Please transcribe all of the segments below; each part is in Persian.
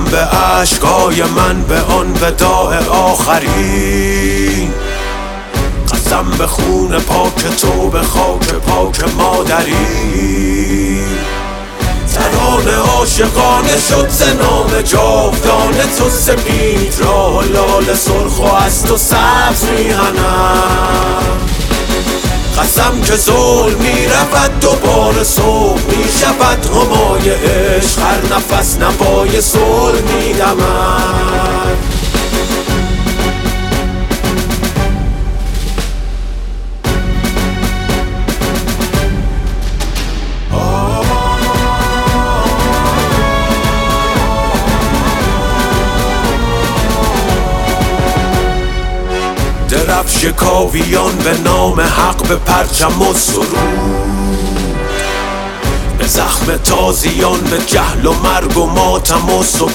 به اشکای من به آن وداع آخرین، قسم به خون پاک تو به خاک پاک مادری. ترانه عاشقانه شد ز نام جاودانه تو، سپید راه و لاله سرخ و از تو سبز میهنم. قسم که ظلم میرود دوباره صبح میشود، همای عشق هر نفس نوای صلح میدمد. درفش کاویان به نام حق به پرچم و سرود، به زخم تازیان به جهل و مرگ و ماتم و سکوت.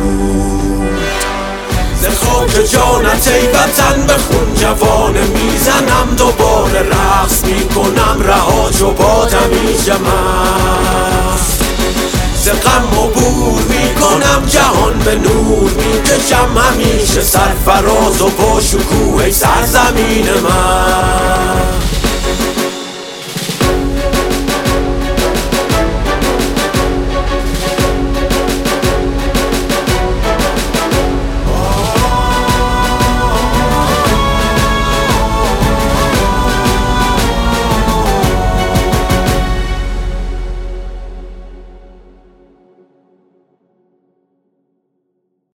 ز خاک جانت ای وطن به خون جوانه میزنم، دوباره رقص میکنم رها چو بادمی مست. ز غم عبور میکنم جهان به نور میکشم، همیشه سرفراز و با شکوه سرزمین من.